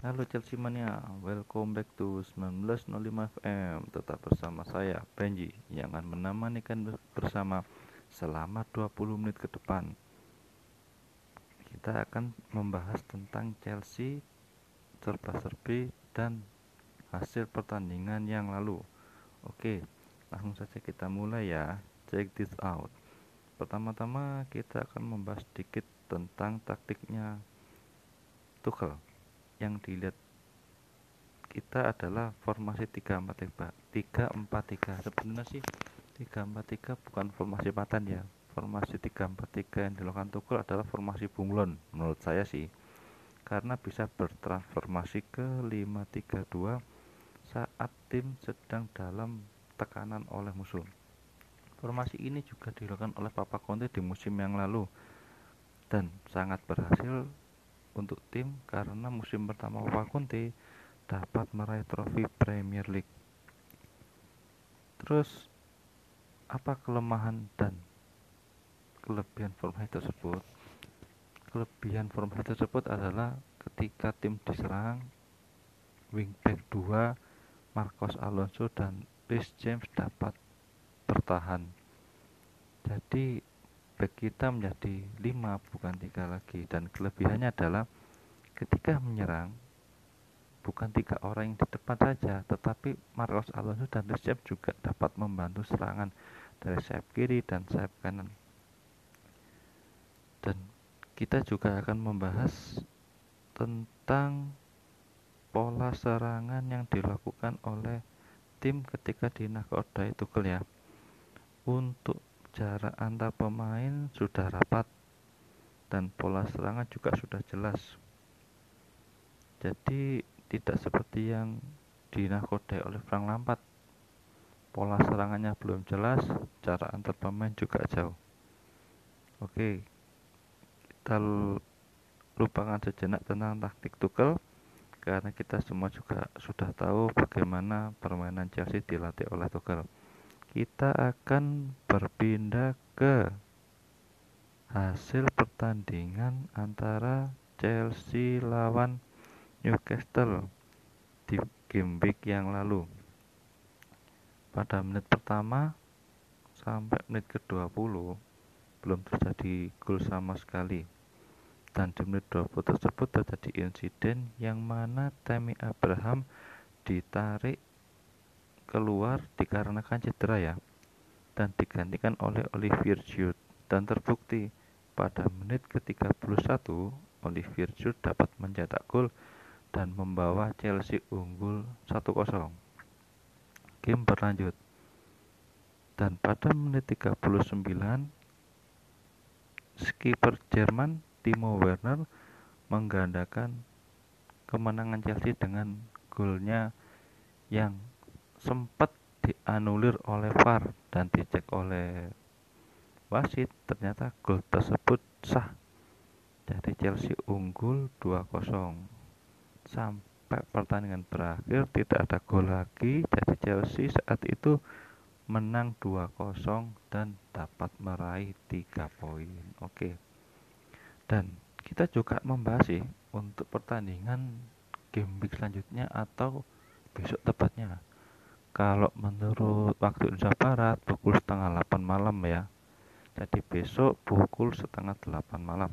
Halo Chelsea Mania, welcome back to 1905 FM. Tetap bersama saya, Benji, yang akan menemani kalian bersama selama 20 menit ke depan. Kita akan membahas tentang Chelsea, serba-serbi, dan hasil pertandingan yang lalu. Oke, langsung saja kita mulai ya. Check this out. Pertama-tama kita akan membahas sedikit tentang taktiknya Tuchel yang dilihat kita adalah formasi 3-4-3. Sebenarnya sih 3-4-3 bukan formasi paten ya. Formasi 3-4-3 yang dilakukan Tuchel adalah formasi bunglon menurut saya sih. Karena bisa bertransformasi ke 5-3-2 saat tim sedang dalam tekanan oleh musuh. Formasi ini juga dilakukan oleh Papa Conte di musim yang lalu dan sangat berhasil untuk tim karena musim pertama Papa Conte dapat meraih trofi Premier League. Terus apa kelemahan dan kelebihan formasi tersebut? Kelebihan formasi tersebut adalah ketika tim diserang, wingback 2 Marcos Alonso dan Reece James dapat bertahan. Jadi back kita menjadi 5 bukan 3 lagi, dan kelebihannya adalah ketika menyerang bukan 3 orang yang di depan saja, tetapi Marcos Alonso dan Reece James juga dapat membantu serangan dari sayap kiri dan sayap kanan. Dan kita juga akan membahas tentang pola serangan yang dilakukan oleh tim ketika dinakodai Tuchel ya. Untuk jarak antar pemain sudah rapat dan pola serangan juga sudah jelas. Jadi tidak seperti yang dinakodai oleh Frank Lampard. Pola serangannya belum jelas, jarak antar pemain juga jauh. Oke, kita lupakan sejenak tentang taktik Tuchel karena kita semua juga sudah tahu bagaimana permainan Chelsea dilatih oleh Tuchel. Kita akan berpindah ke hasil pertandingan antara Chelsea lawan Newcastle di game week yang lalu. Pada menit pertama sampai menit ke-20 belum terjadi gol sama sekali. Dan di menit 20 tersebut terjadi insiden yang mana Tammy Abraham ditarik keluar dikarenakan cedera ya, dan digantikan oleh Olivier Giroud, dan terbukti pada menit ke-31 Olivier Giroud dapat mencetak gol dan membawa Chelsea unggul 1-0. Game berlanjut dan pada menit 39 skipper Jerman Timo Werner menggandakan kemenangan Chelsea dengan golnya yang sempat dianulir oleh VAR dan dicek oleh wasit, ternyata gol tersebut sah. Jadi Chelsea unggul 2-0 sampai pertandingan berakhir, tidak ada gol lagi. Jadi Chelsea saat itu menang 2-0 dan dapat meraih 3 poin. Oke. Dan kita juga membahas sih untuk pertandingan game week selanjutnya atau besok tepatnya. Kalau menurut waktu Indonesia Barat pukul setengah 8 malam ya. Jadi besok pukul setengah 8 malam.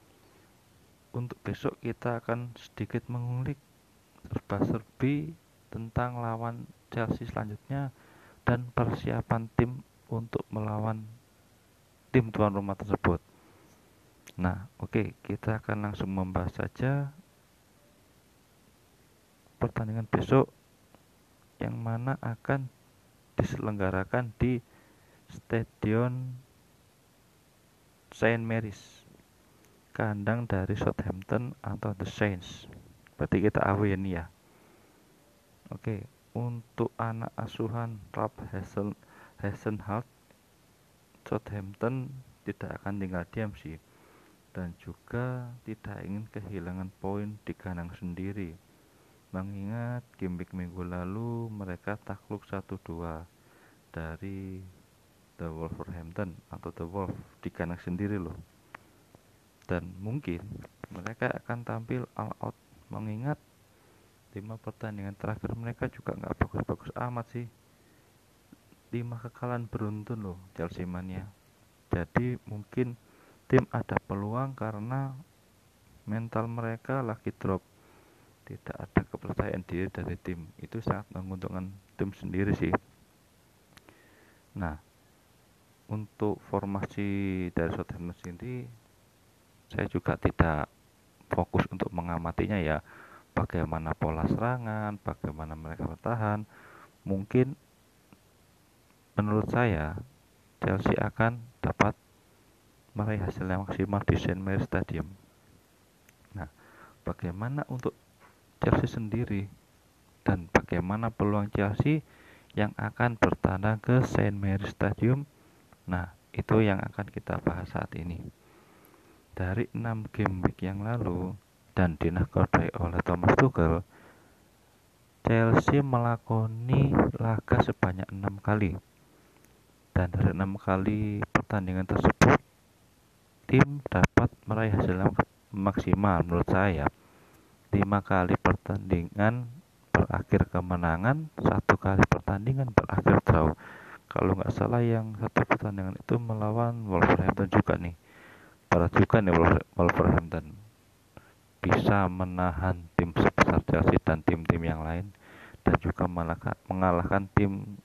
Untuk besok kita akan sedikit mengulik serba-serbi tentang lawan Chelsea selanjutnya dan persiapan tim untuk melawan tim tuan rumah tersebut. Nah, oke, kita akan langsung membahas saja pertandingan besok yang mana akan diselenggarakan di Stadion Saint Mary's, kandang dari Southampton atau The Saints. Berarti kita away ini ya. Oke, untuk anak asuhan Ralph Hasenhüttl, Southampton tidak akan tinggal diam sih, dan juga tidak ingin kehilangan poin di kandang sendiri. Mengingat game week minggu lalu mereka takluk 1-2 dari The Wolverhampton atau The Wolf di kandang sendiri loh. Dan mungkin mereka akan tampil all out mengingat 5 pertandingan terakhir mereka juga nggak bagus-bagus amat sih. 5 kekalahan beruntun loh Chelsea mania. Jadi mungkin tim ada peluang karena mental mereka lagi drop, tidak ada kepercayaan diri dari tim. Itu sangat menguntungkan tim sendiri sih. Nah, untuk formasi dari Southampton sendiri saya juga tidak fokus untuk mengamatinya ya, bagaimana pola serangan, bagaimana mereka bertahan. Mungkin menurut saya Chelsea akan dapat meraih hasil yang maksimal di St. Mary's Stadium. Nah, bagaimana untuk Chelsea sendiri dan bagaimana peluang Chelsea yang akan bertandang ke St. Mary's Stadium? Nah, itu yang akan kita bahas saat ini. Dari 6 game week yang lalu dan dinahkodai oleh Thomas Tuchel, Chelsea melakoni laga sebanyak 6 kali. Dan dari 6 kali pertandingan tersebut, tim dapat meraih hasil yang maksimal menurut saya. 5 kali pertandingan berakhir kemenangan, 1 kali pertandingan berakhir draw. Kalau nggak salah yang satu pertandingan itu melawan Wolverhampton juga nih. Berat juga nih Wolverhampton bisa menahan tim sebesar Chelsea dan tim-tim yang lain, dan juga mengalahkan tim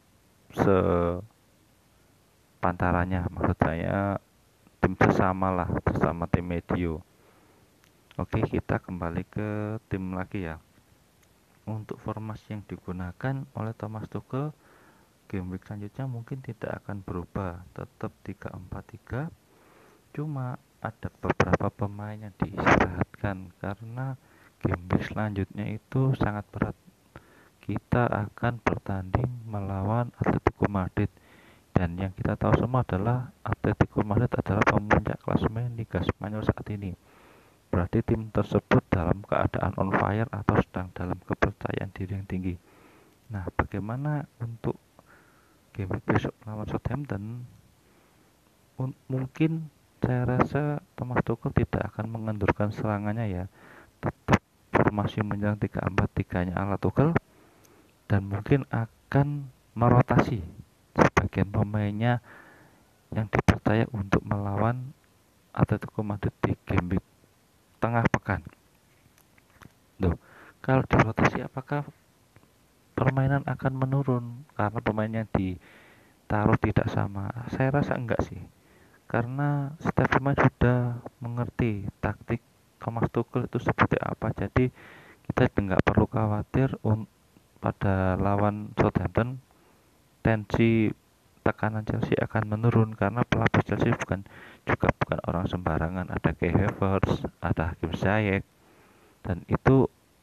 sepantarannya, maksud saya tim sesama lah, sesama tim medio. Oke, kita kembali ke tim lagi ya. Untuk formasi yang digunakan oleh Thomas Tuchel game week selanjutnya mungkin tidak akan berubah, tetap 3-4-3. Cuma ada beberapa pemain yang diistirahatkan karena game week selanjutnya itu sangat berat. Kita akan bertanding melawan Atletico Madrid, dan yang kita tahu semua adalah Atletico Madrid adalah pemuncak klasemen Liga Spanyol saat ini. Berarti tim tersebut dalam keadaan on fire atau sedang dalam kepercayaan diri yang tinggi. Nah, bagaimana untuk game week besok melawan Southampton? Mungkin saya rasa Thomas Tuchel tidak akan mengendurkan serangannya ya, tetap formasi menyerang 3-4-3 nya ala Tuchel, dan mungkin akan merotasi sebagian pemainnya yang dipercaya untuk melawan Atletico Madrid di game week tengah pekan. Duh, kalau dirotasi apakah permainan akan menurun karena pemain yang ditaruh tidak sama? Saya rasa enggak sih, karena setiap pemain sudah mengerti taktik Thomas Tuchel itu seperti apa. Jadi kita nggak perlu khawatir pada lawan Southampton tensi tekanan Chelsea akan menurun, karena pelapis Chelsea bukan orang sembarangan. Ada Kai Havertz, ada Hakim Ziyech, dan itu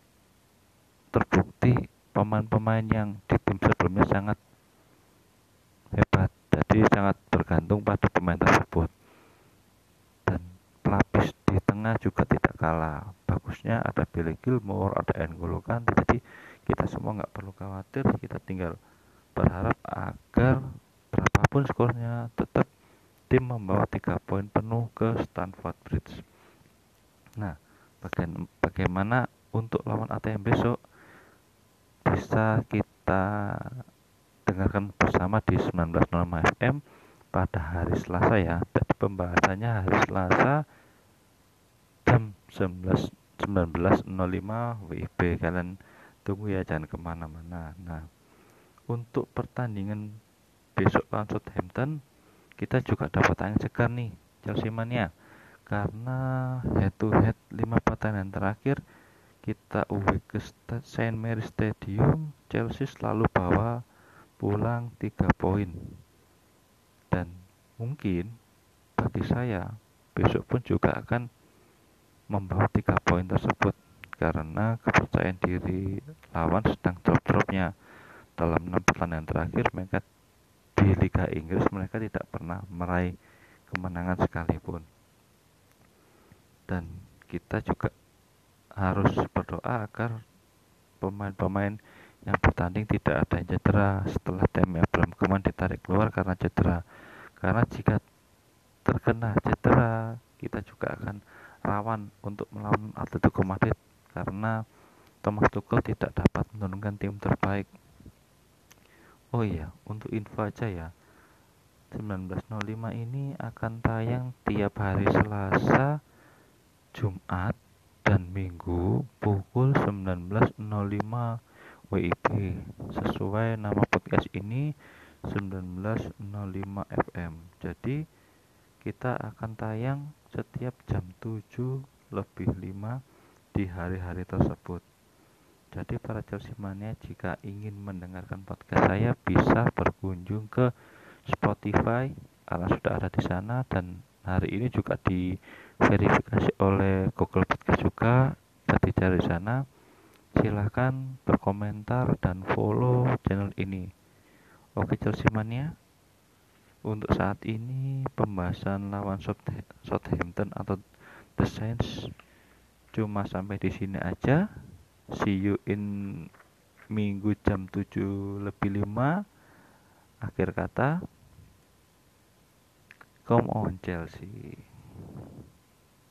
terbukti pemain-pemain yang di tim sebelumnya sangat hebat, jadi sangat bergantung pada pemain tersebut. Dan pelapis di tengah juga tidak kalah bagusnya, ada Billy Gilmour, ada N'Golo Kante. Jadi kita semua nggak perlu khawatir, kita tinggal berharap agar berapapun skornya tetap tim membawa 3 poin penuh ke Stamford Bridge. Nah, bagaimana untuk lawan ATM besok? Bisa kita dengarkan bersama di 1905 FM pada hari Selasa ya. Jadi pembahasannya hari Selasa jam 19.05 WIB. Kalian tunggu ya, jangan kemana-mana. Nah, untuk pertandingan besok lawan Southampton, kita juga dapat angin segar nih Chelsea mania, karena head to head 5 pertandingan terakhir kita away ke St. Mary's Stadium, Chelsea selalu bawa pulang 3 poin. Dan mungkin bagi saya besok pun juga akan membawa 3 poin tersebut, karena kepercayaan diri lawan sedang drop-dropnya. Dalam 6 pertandingan terakhir mereka di Liga Inggris, mereka tidak pernah meraih kemenangan sekalipun. Dan kita juga harus berdoa agar pemain-pemain yang bertanding tidak ada yang cedera setelah Tammy Abraham kemarin ditarik keluar karena cedera. Karena jika terkena cedera, kita juga akan rawan untuk melawan Atletico Madrid, karena Thomas Tuchel tidak dapat menurunkan tim terbaik. Oh iya, untuk info aja ya, 1905 ini akan tayang tiap hari Selasa, Jumat, dan Minggu pukul 19.05 WIB. Sesuai nama podcast ini 1905 FM. Jadi kita akan tayang setiap jam 7:05 di hari-hari tersebut. Jadi para Chelsea Mania, jika ingin mendengarkan podcast saya bisa berkunjung ke Spotify karena sudah ada di sana, dan hari ini juga diverifikasi oleh Google Podcast juga, jadi dari sana. Silahkan berkomentar dan follow channel ini. Oke Chelsea Mania, untuk saat ini pembahasan lawan Southampton atau The Saints cuma sampai di sini aja. See you in Minggu jam 7:05. Akhir kata, come on Chelsea.